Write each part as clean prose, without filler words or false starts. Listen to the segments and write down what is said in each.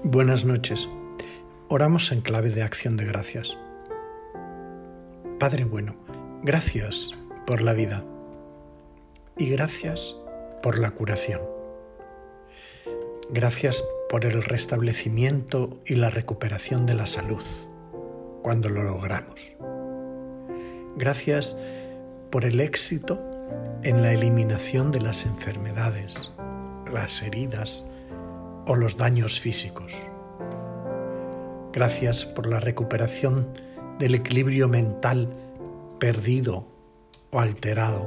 Buenas noches. Oramos en clave de acción de gracias. Padre bueno, gracias por la vida y gracias por la curación. Gracias por el restablecimiento y la recuperación de la salud cuando lo logramos. Gracias por el éxito en la eliminación de las enfermedades, las heridas o los daños físicos. Gracias por la recuperación del equilibrio mental perdido o alterado.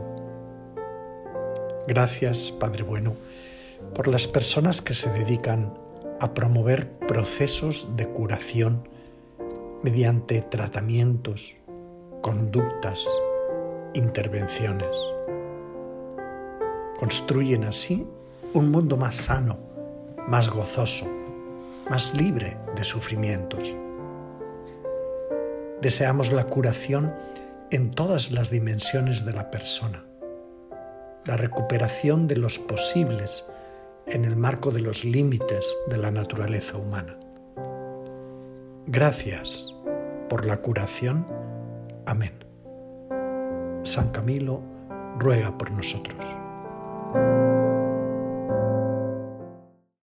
Gracias, Padre bueno, por las personas que se dedican a promover procesos de curación mediante tratamientos, conductas, intervenciones. Construyen así un mundo más sano, más gozoso, más libre de sufrimientos. Deseamos la curación en todas las dimensiones de la persona, la recuperación de los posibles en el marco de los límites de la naturaleza humana. Gracias por la curación. Amén. San Camilo ruega por nosotros.